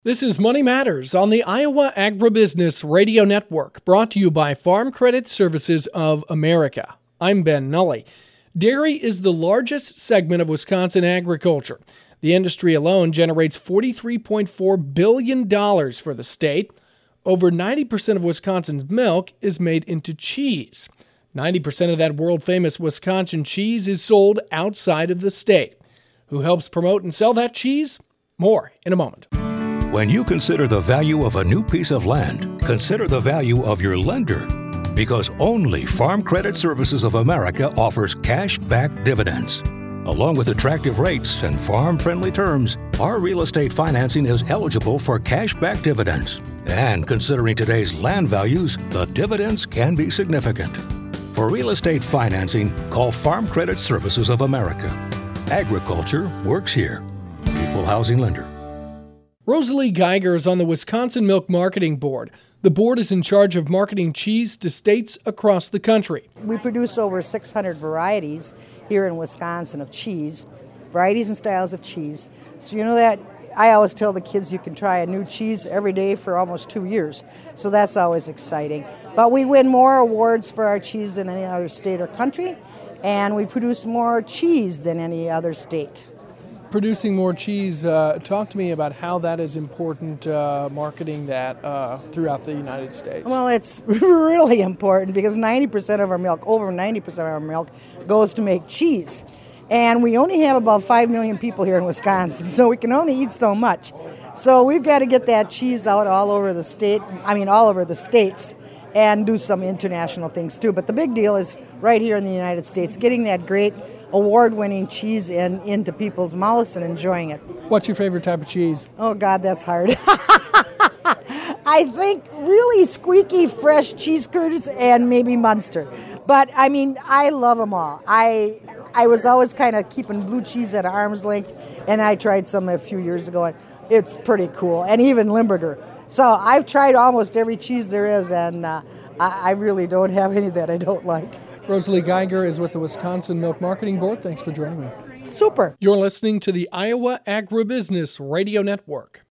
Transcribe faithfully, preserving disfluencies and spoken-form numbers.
This is Money Matters on the Iowa Agribusiness Radio Network, brought to you by Farm Credit Services of America. I'm Ben Nuelle. Dairy is the largest segment of Wisconsin agriculture. The industry alone generates forty-three point four billion dollars for the state. Over ninety percent of Wisconsin's milk is made into cheese. ninety percent of that world-famous Wisconsin cheese is sold outside of the state. Who helps promote and sell that cheese? More in a moment. When you consider the value of a new piece of land, consider the value of your lender. Because only Farm Credit Services of America offers cash-back dividends. Along with attractive rates and farm-friendly terms, our real estate financing is eligible for cash-back dividends. And considering today's land values, the dividends can be significant. For real estate financing, call Farm Credit Services of America. Agriculture works here. Equal housing lender. Rosalie Geiger is on the Wisconsin Milk Marketing Board. The board is in charge of marketing cheese to states across the country. We produce over six hundred varieties here in Wisconsin of cheese, varieties and styles of cheese. So you know that I always tell the kids you can try a new cheese every day for almost two years. So that's always exciting. But we win more awards for our cheese than any other state or country, and we produce more cheese than any other state. Producing more cheese, uh, talk to me about how that is important, uh, marketing that uh, throughout the United States. Well, it's really important because ninety percent of our milk, over ninety percent of our milk, goes to make cheese. And we only have about five million people here in Wisconsin, so we can only eat so much. So we've got to get that cheese out all over the state, I mean all over the states, and do some international things too. But the big deal is right here in the United States, getting that great award-winning cheese in, into people's mouths and enjoying it. What's your favorite type of cheese? Oh, God, that's hard. I think really squeaky, fresh cheese curds and maybe Munster. But, I mean, I love them all. I I was always kind of keeping blue cheese at arm's length, and I tried some a few years ago, and it's pretty cool, and even Limburger. So I've tried almost every cheese there is, and uh, I, I really don't have any that I don't like. Rosalie Geiger is with the Wisconsin Milk Marketing Board. Thanks for joining me. Super. You're listening to the Iowa Agribusiness Radio Network.